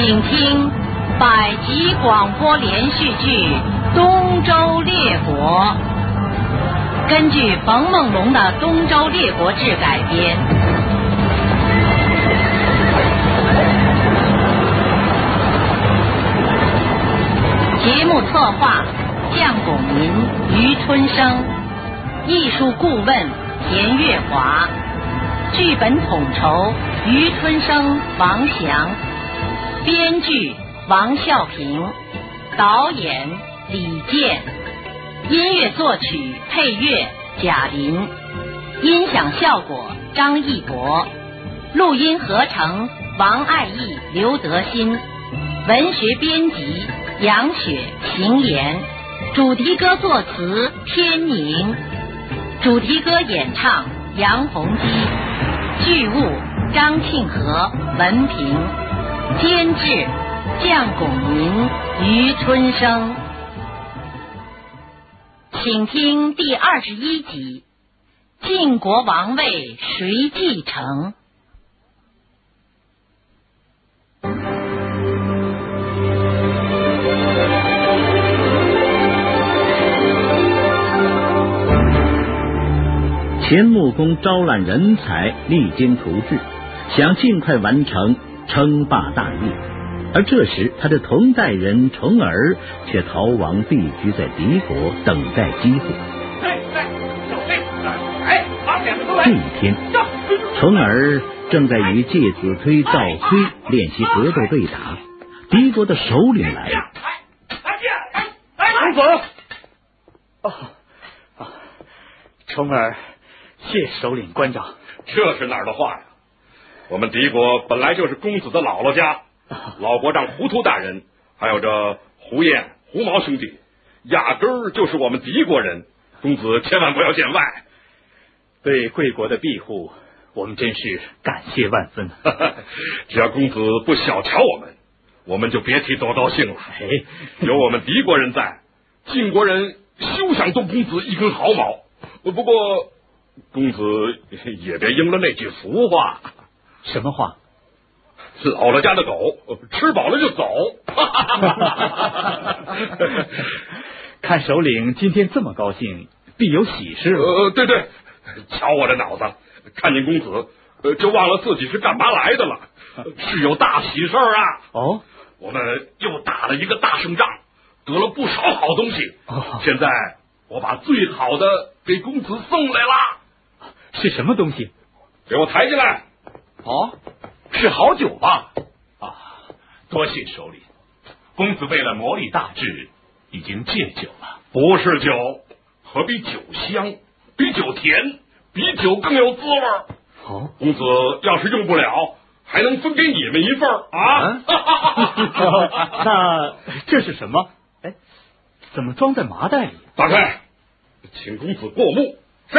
请听百集广播连续剧《东周列国》，根据冯梦龙的《东周列国志》改编。节目策划向拱民、余春生，艺术顾问田月华，剧本统筹余春生、王翔，编剧王孝平，导演李健，音乐作曲配乐贾玲，音响效果张义博，录音合成王爱义、刘德新，文学编辑杨雪、邢岩，主题歌作词天宁，主题歌演唱杨洪基，剧务张庆和、文平，监制向拱民、余春生。请听第21集：晋国王位谁继承？ 秦穆公招揽人才，励精图治，想尽快完成称霸大业。而这时，他的同代人重耳却逃亡避居在敌国，等待机会。这一天，重耳正在与介子推、赵崔练习格斗对打，敌国的首领来了。 公子，重耳，谢首领关照。 这是哪儿的话呀？我们敌国本来就是公子的姥姥家，老国丈胡图大人，还有这胡彦、胡毛兄弟，压根儿就是我们敌国人。公子千万不要见外。 对贵国的庇护，我们真是感谢万分。 只要公子不小瞧我们就别提多高兴了。有我们敌国人在，晋国人休想动公子一根毫毛。不过公子也别应了那句俗话。 什么话？ 姥姥家的狗吃饱了就走。 看首领今天这么高兴，必有喜事。 对，瞧我这脑子，看见公子就忘了自己是干嘛来的了。是有大喜事啊！ 哦， 我们又打了一个大胜仗，得了不少好东西。现在我把最好的给公子送来了。 是什么东西？ 给我抬进来。 是好酒吧？多谢首领。公子为了磨砺大志，已经戒酒了。 不是酒，可比酒香，比酒甜，比酒更有滋味。公子要是用不了，还能分给你们一份啊！ 那这是什么？怎么装在麻袋里？ 打开，请公子过目。是。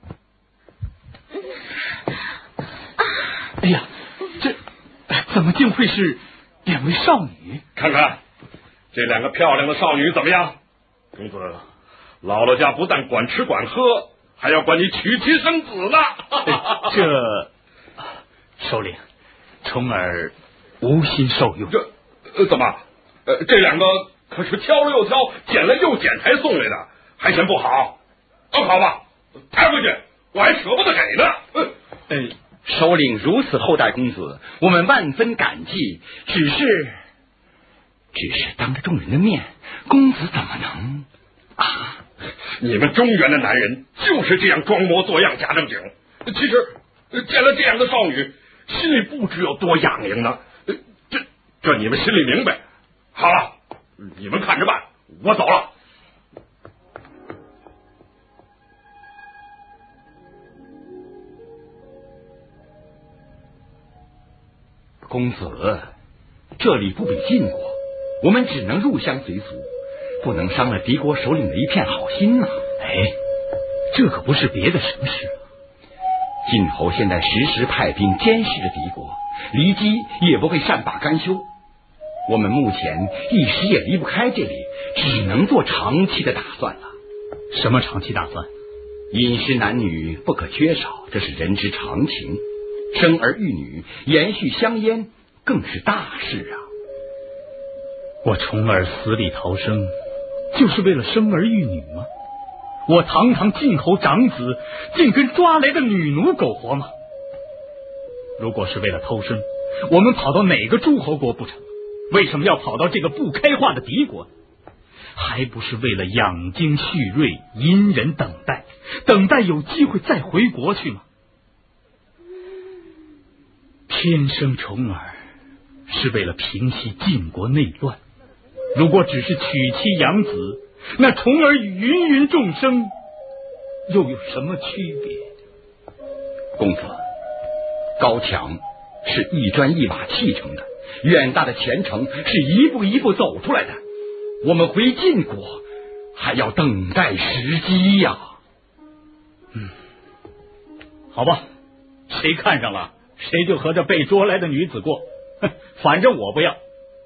哎呀，这怎么竟会是两位少女？ 看看这两个漂亮的少女怎么样？公子，姥姥家不但管吃管喝，还要管你娶妻生子呢。 这首领，重耳无心受用。 这怎么？这两个可是挑了又挑，捡了又捡才送来的，还嫌不好？好吧，抬回去，我还舍不得给呢。 首领如此厚待公子，我们万分感激。只是当着众人的面，公子怎么能啊？ 你们中原的男人就是这样装模作样假正经。其实见了这样的少女，心里不知有多痒痒呢。这你们心里明白。好了，你们看着办，我走了。 公子，这里不比晋国，我们只能入乡随俗，不能伤了敌国首领的一片好心呐。 这可不是别的什么事。 晋侯现在时时派兵监视着敌国，骊姬也不会善罢甘休。我们目前一时也离不开这里，只能做长期的打算了。 什么长期打算？ 饮食男女不可缺少，这是人之常情。生儿育女，延续香烟，更是大事啊。 我重耳死里逃生，就是为了生儿育女吗？我堂堂晋侯长子，竟跟抓来的女奴苟活吗？如果是为了偷生，我们跑到哪个诸侯国不成？为什么要跑到这个不开化的敌国？还不是为了养精蓄锐，隐忍等待，等待有机会再回国去吗？天生重耳是为了平息晋国内乱，如果只是娶妻养子，那重耳与芸芸众生又有什么区别？ 公子，高墙是一砖一瓦砌成的，远大的前程是一步一步走出来的。我们回晋国还要等待时机呀。 好吧，谁看上了谁就和这被捉来的女子过，反正我不要。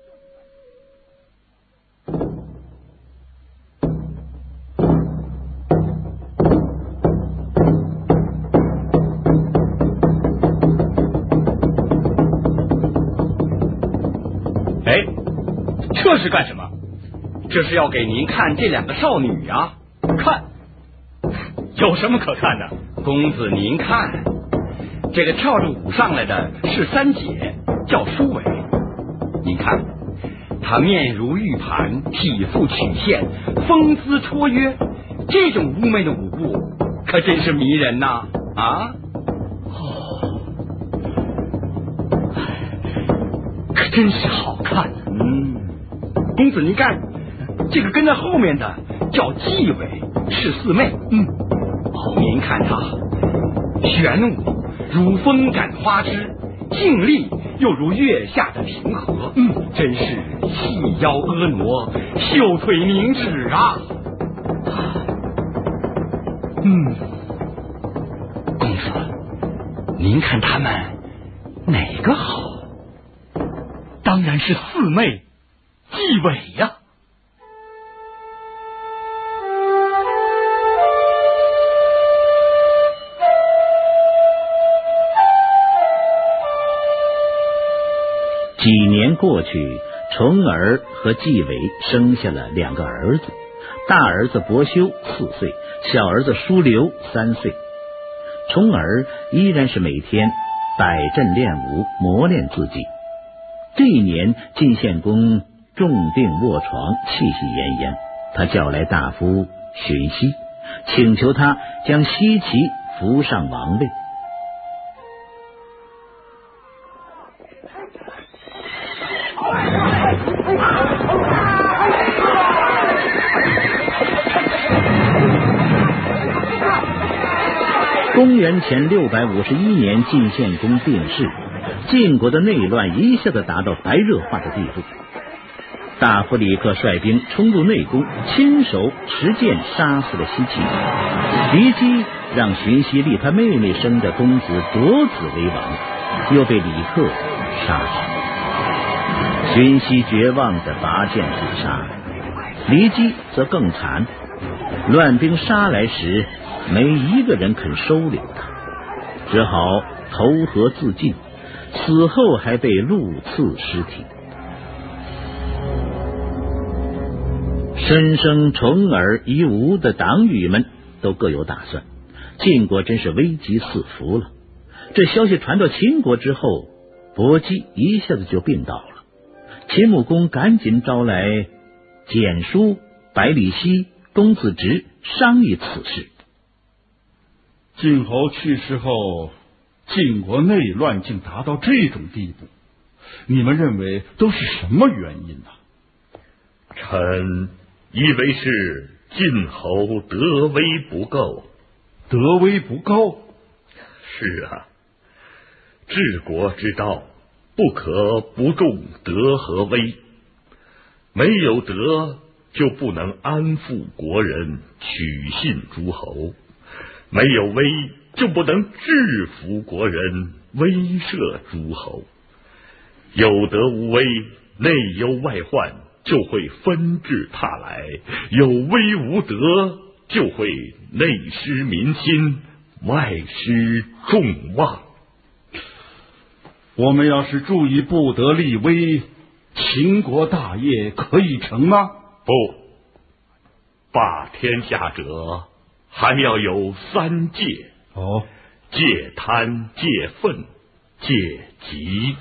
哎，这是干什么？ 这是要给您看这两个少女啊。 看，有什么可看的？ 公子您看，这个跳着舞上来的是三姐，叫舒伟。您看，她面如玉盘，体肤曲线，风姿绰约，这种妩媚的舞步可真是迷人呐！啊， 可真是好看啊。 公子您看，这个跟在后面的叫纪伟，是四妹。您看她玄武如风展花枝，静丽又如月下的平和，真是细腰婀娜，秀腿明指啊。公子，您看他们哪个好？ 当然是四妹纪伟呀。 几年过去，重耳和纪伟生下了两个儿子，大儿子伯修4岁，小儿子叔留3岁。重耳依然是每天摆阵练武，磨练自己。这一年，晋献公重病卧床，气息奄奄，他叫来大夫荀息，请求他将西岐扶上王位。公元前651年，晋献公病逝，晋国的内乱一下子达到白热化的地步。大夫李克率兵冲入内宫，亲手持剑杀死了西岐，敌机让荀息立他妹妹生的公子夺子为王，又被李克杀死。荀息绝望地拔剑自杀，骊姬则更惨，乱兵杀来时，没一个人肯收留他，只好投河自尽，死后还被鹿刺尸体。申生、重耳、夷吾的党羽们都各有打算，晋国真是危机四伏了。这消息传到秦国之后，伯姬一下子就病倒了。秦穆公赶紧招来简叔、百里奚、公子直商议此事。 晋侯去世后，晋国内乱竟达到这种地步，你们认为都是什么原因呢？ 臣以为是晋侯德威不够。 德威不高？ 是啊，治国之道不可不重德和威，没有德就不能安抚国人，取信诸侯，没有威就不能制服国人，威慑诸侯。有德无威，内忧外患就会纷至沓来，有威无德就会内失民心，外失众望。 我们要是注意不得立威， 秦国大业可以成吗？ 不，霸天下者还要有3戒。 哦， 戒贪、戒愤、戒急。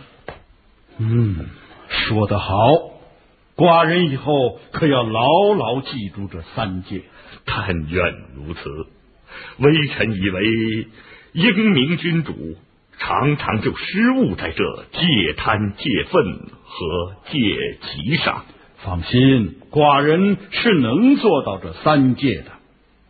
说得好，寡人以后可要牢牢记住这3戒。 但愿如此。微臣以为英明君主常常就失误在这戒贪、戒愤和戒急上。 放心，寡人是能做到这3戒的。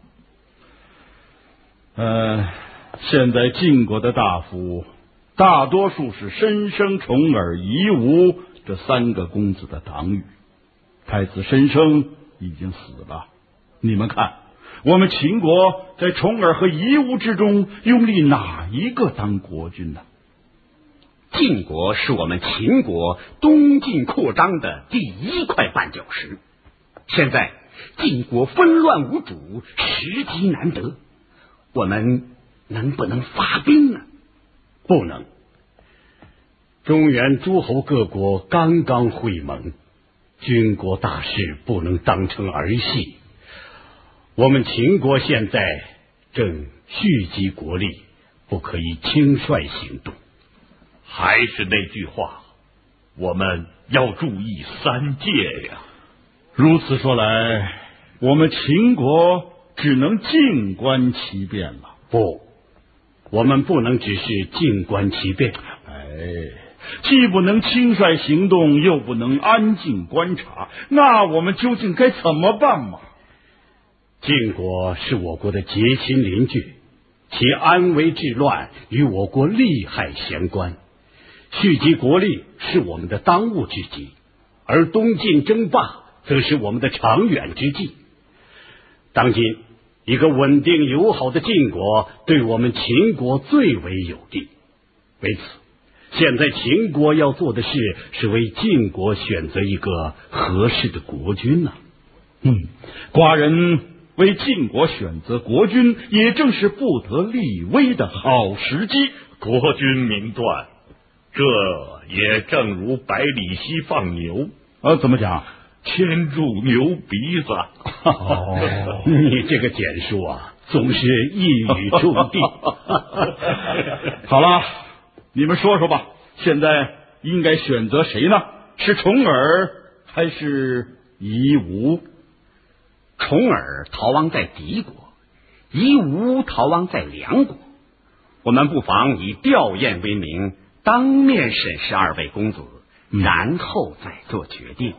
现在晋国的大夫大多数是申生、重耳、夷吾这3个公子的党羽。太子申生已经死了，你们看，我们秦国在重耳和夷吾之中拥立哪一个当国君呢？ 晋国是我们秦国东进扩张的第1块绊脚石。现在晋国纷乱无主，时机难得，我们能不能发兵呢？ 不能。中原诸侯各国刚刚会盟，军国大事不能当成儿戏。我们秦国现在正蓄积国力，不可以轻率行动。 还是那句话，我们要注意3戒呀。 如此说来，我们秦国只能静观其变了。 不，我们不能只是静观其变。 既不能轻率行动，又不能安静观察，那我们究竟该怎么办嘛？ 晋国是我国的结亲邻居，其安危治乱与我国利害相关，蓄积国力是我们的当务之急，而东晋争霸则是我们的长远之计。当今一个稳定友好的晋国对我们秦国最为有利，为此现在秦国要做的事是为晋国选择一个合适的国君呢。 寡人为晋国选择国君，也正是不得立威的好时机。 国君明断，这也正如百里奚放牛， 怎么讲？ 牵住牛鼻子。 你这个简述啊，总是一语中的。 好了，你们说说吧，现在应该选择谁呢？是重耳还是夷吾？ 重耳逃亡在敌国，夷吾逃亡在梁国。我们不妨以吊唁为名，当面审视2位公子，然后再做决定。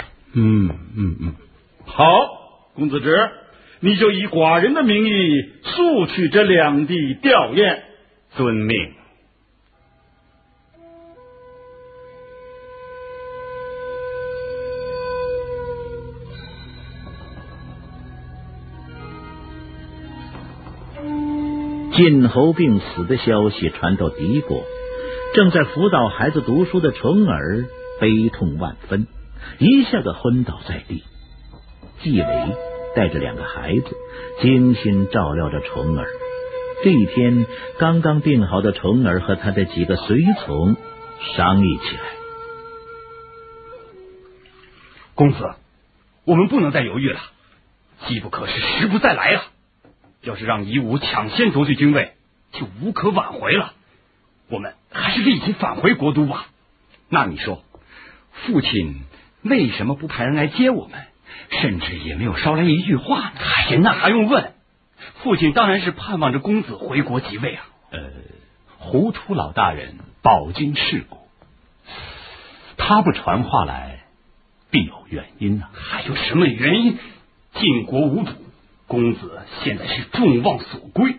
好，公子直，你就以寡人的名义速去这2地吊唁。 遵命。 晋侯病死的消息传到敌国，正在辅导孩子读书的重耳悲痛万分，一下子昏倒在地。纪伟带着2个孩子精心照料着重耳。这一天，刚刚病好的重耳和他的几个随从商议起来。 公子，我们不能再犹豫了，机不可失，时不再来啊！要是让夷吾抢先夺取君位，就无可挽回了。我们还是立即返回国都吧。 那你说，父亲为什么不派人来接我们，甚至也没有捎来一句话呢？ 那还用问？父亲当然是盼望着公子回国即位啊。 胡楚老大人饱经世故，他不传话来，必有原因啊。 还有什么原因？晋国无主，公子现在是众望所归。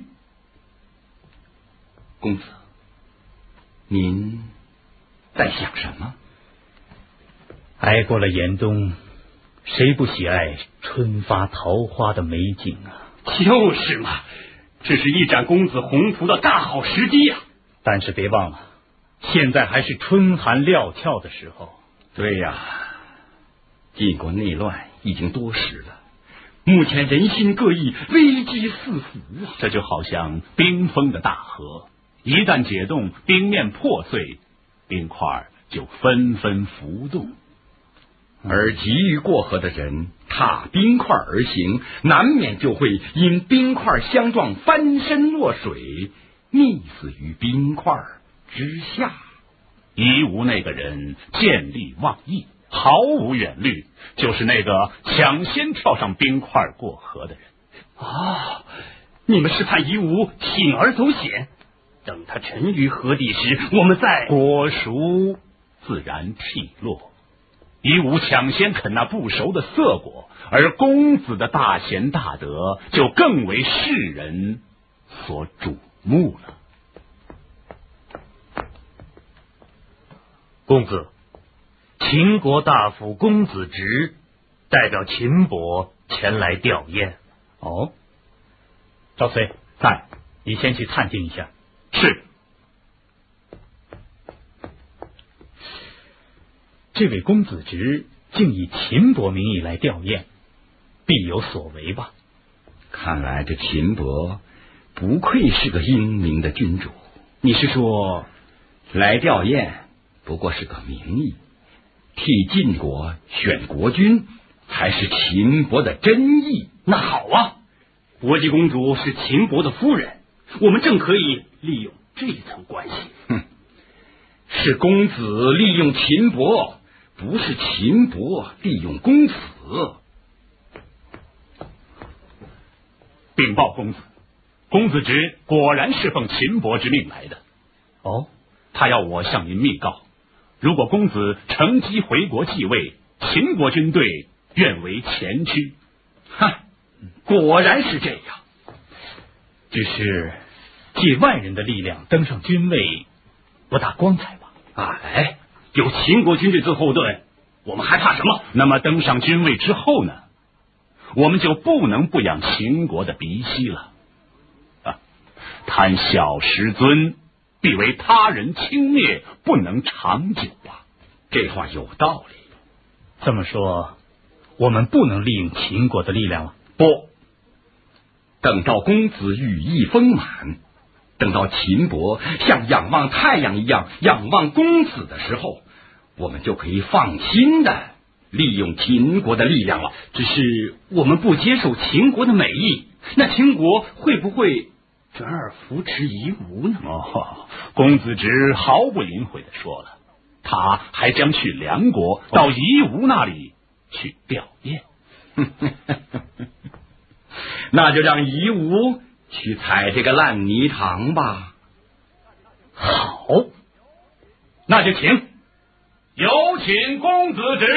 公子，您在想什么？ 挨过了严冬，谁不喜爱春发桃花的美景啊？ 就是嘛，这是一展公子宏图的大好时机呀。 但是别忘了，现在还是春寒料峭的时候。 对呀，晋国内乱已经多时了，目前人心各异，危机四伏啊！ 这就好像冰封的大河，一旦解冻，冰面破碎，冰块就纷纷浮动。 而急于过河的人踏冰块而行，难免就会因冰块相撞翻身落水，溺死于冰块之下。 夷吾那个人见利忘义，毫无远虑，就是那个抢先跳上冰块过河的人。 啊，你们是怕夷吾铤而走险，等他沉于河底时，我们再果熟自然剔落。夷吾抢先啃那不熟的涩果，而公子的大贤大德就更为世人所瞩目了。 公子，秦国大夫公子直代表秦伯前来吊唁。 哦，赵睢在，你先去探听一下。 是。 这位公子直竟以秦伯名义来吊唁，必有所为吧？ 看来这秦伯不愧是个英明的君主。 你是说来吊唁不过是个名义，替晋国选国君才是秦伯的真意。 那好啊，伯姬公主是秦伯的夫人，我们正可以利用这层关系。 是公子利用秦伯，不是秦伯利用公子。 禀报公子，公子直果然是奉秦伯之命来的。 哦， 他要我向您密告，如果公子乘机回国继位，秦国军队愿为前驱。 果然是这样。只是借外人的力量登上军位，不大光彩吧？哎，有秦国军队做后盾，我们还怕什么？ 那么登上军位之后呢？我们就不能不养秦国的鼻息了。贪小失尊，必为他人轻蔑，不能长久啊。 这话有道理。 这么说，我们不能利用秦国的力量了？ 不，等到公子羽翼丰满，等到秦伯像仰望太阳一样仰望公子的时候，我们就可以放心的利用秦国的力量了。 只是我们不接受秦国的美意，那秦国会不会转而扶持夷吾呢？ 公子直毫不隐晦的说了，他还将去梁国，到夷吾那里去吊唁。 那就让夷吾去踩这个烂泥塘吧。 好，那就请。 有请公子直。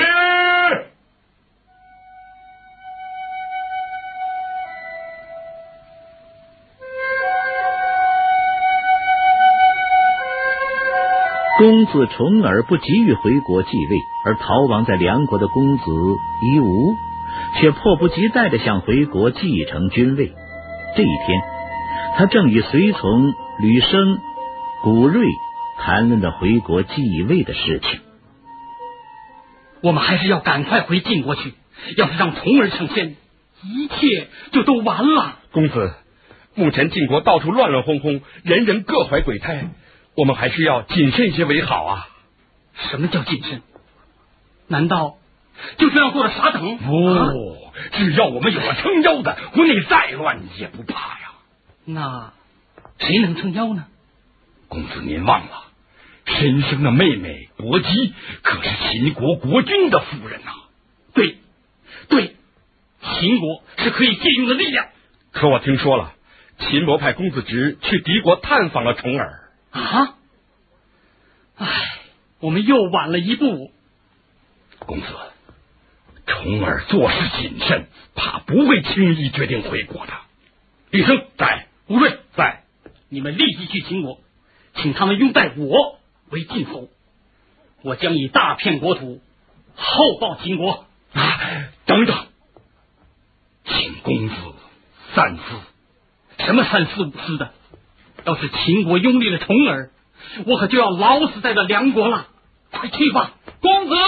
公子重耳不急于回国继位，而逃亡在梁国的公子夷吾却迫不及待地想回国继承君位。这一天，他正与随从吕生、古瑞谈论着回国继位的事情。 我们还是要赶快回晋国去，要是让重耳成先，一切就都完了。 公子，目前晋国到处乱乱哄哄，人人各怀鬼胎，我们还是要谨慎些为好啊。 什么叫谨慎？难道就这样做了傻等？ 只要我们有了撑腰的，国内再乱也不怕呀。 那谁能撑腰呢？ 公子您忘了，申生的妹妹伯姬可是秦国国君的夫人呐。 对，秦国是可以借用的力量。 可我听说了，秦伯派公子直去敌国探访了重耳。 啊！我们又晚了一步。 公子，重耳做事谨慎，怕不会轻易决定回国的。吕生在， 吴瑞在，你们立即去秦国，请他们拥戴我为晋侯，我将以大片国土厚报秦国。 等等，请公子三思。 什么三思五思的？要是秦国拥立了重耳，我可就要老死在这梁国了。快去吧。 公子，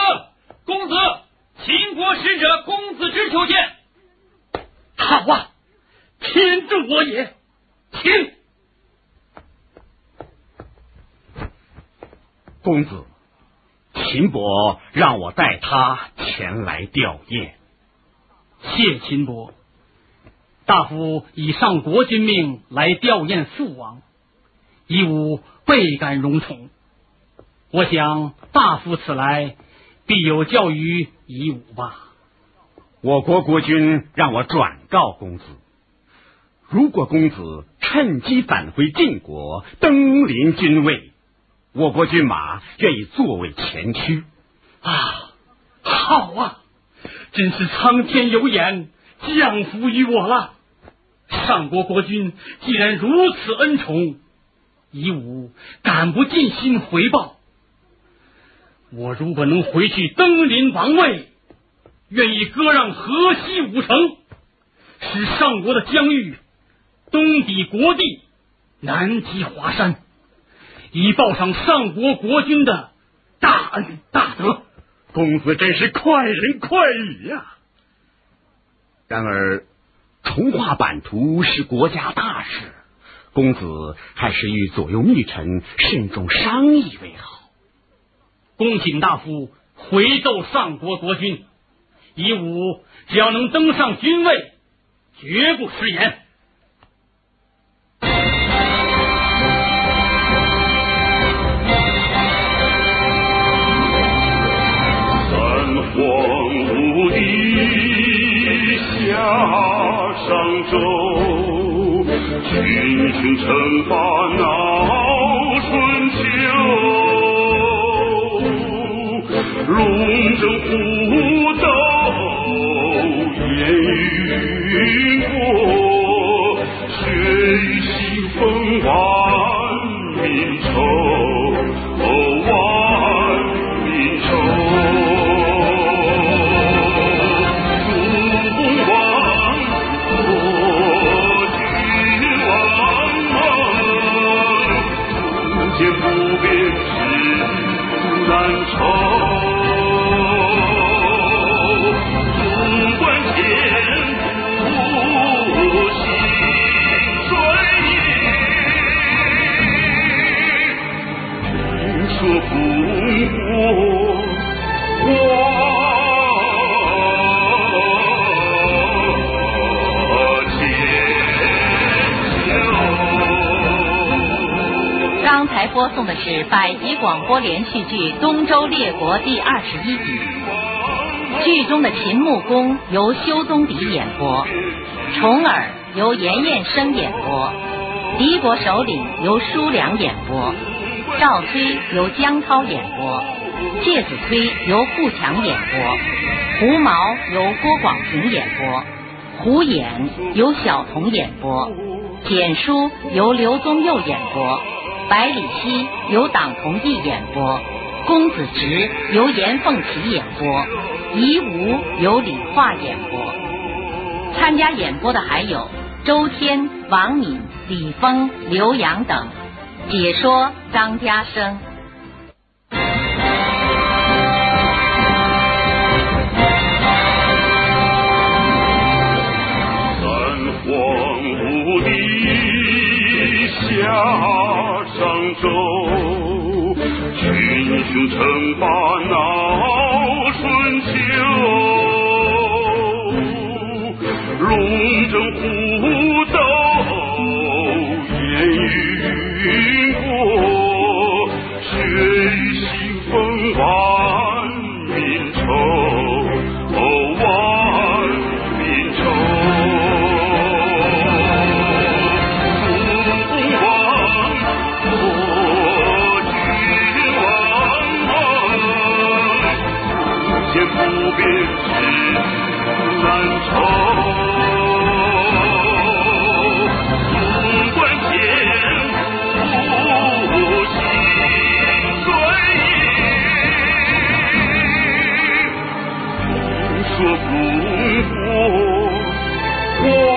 秦国使者公子直求见。 好啊，天助我也，请。 公子， 秦伯让我带他前来吊唁。 谢秦伯，大夫以上国君命来吊唁父王，夷吾倍感荣宠。我想大夫此来，必有教于夷吾吧。 我国国君让我转告公子，如果公子趁机返回晋国，登临君位，我国军马愿意作为前驱。 好啊，真是苍天有眼，降福于我了。上国国君既然如此恩宠，夷吾敢不尽心回报。我如果能回去登临王位，愿意割让河西5城，使上国的疆域东抵国地，南及华山，以报上上国国君的大恩大德。 公子真是快人快语呀！然而重划版图是国家大事，公子还是与左右密臣慎重商议为好。 恭请大夫回奏上国国君，夷吾只要能登上君位，绝不食言。 三皇五帝下商周，群雄称霸闹春秋。龙争虎斗烟云过，血雨腥风万民愁，万民愁。主公王，国君王们，不见不变是难酬。 刚才播送的是百集广播连续剧《东周列国》第21集，剧中的秦穆公由修宗迪演播，重耳由严彦生演播，敌国首领由叔良演播，赵崔由江涛演播，介子崔由富强演播，胡毛由郭广平演播，胡衍由小童演播，简书由刘宗佑演播，百里奚由党同义演播，公子直由严凤琪演播，夷吾由李化演播。参加演播的还有周天、王敏、李峰、刘洋等，解说张家生。 三皇五帝下商周，群雄称霸闹春秋。龙争虎斗烟云过，血雨腥风万民愁，万民愁。主公王，国君王们，不见不变是难酬。说不过我